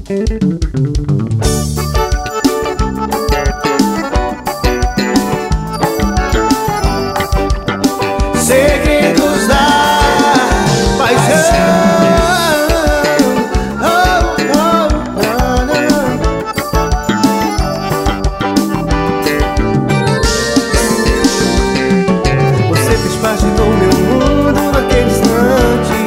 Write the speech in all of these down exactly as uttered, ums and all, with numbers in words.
Segredos da paixão. Você fez parte do meu mundo naquele instante.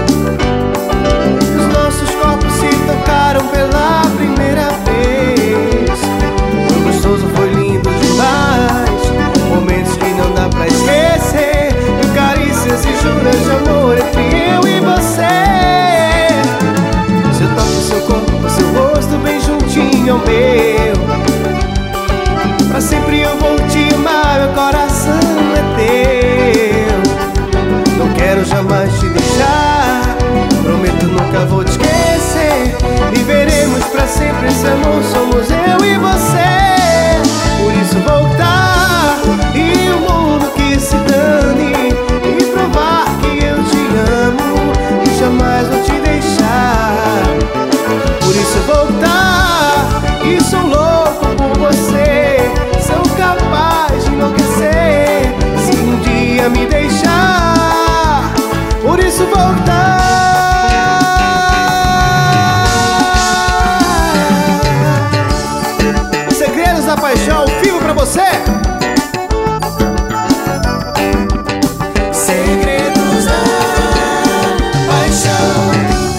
Os nossos corpos se tocaram pela primeira vez. O gostoso foi lindo demais, momentos que não dá pra esquecer. Carícias e juras de amor entre eu e você. Seu toque, seu corpo, seu rosto bem juntinho ao meu. Pra sempre eu vou te amar, meu coração é teu. Não quero jamais te deixar, prometo nunca vou te esquecer. Viveremos pra sempre esse amor, somos eu e você. Por isso voltar e o mundo que se dane, e provar que eu te amo e jamais vou te deixar. Por isso voltar e sou louco por você. Sou capaz de enlouquecer se um dia me deixar. Por isso voltar. Segredos da paixão, vivo pra você. Segredos da paixão.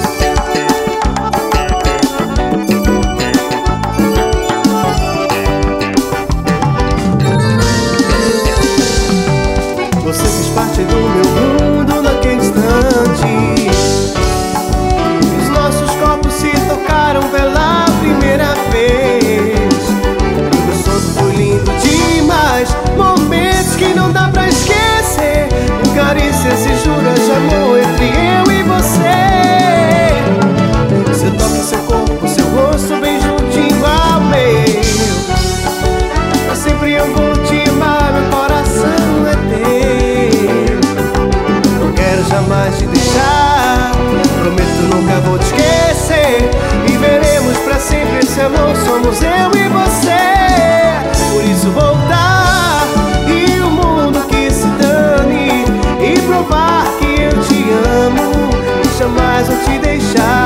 Você fez parte do meu mundo naquele instante. Os nossos corpos se tocaram pela primeira vez. O gostoso foi lindo demais, momentos que não dá pra esquecer. Carícias e juras de amor entre eu e você. Seu toque, seu corpo, seu rosto bem juntinho ao meu. Pra sempre eu vou te amar, meu coração é teu. Não quero jamais te deixar, prometo nunca vou te esquecer. Viveremos pra sempre esse amor, somos eu e você. Por isso voltar e o mundo que se dane, e provar que eu te amo e jamais vou te deixar.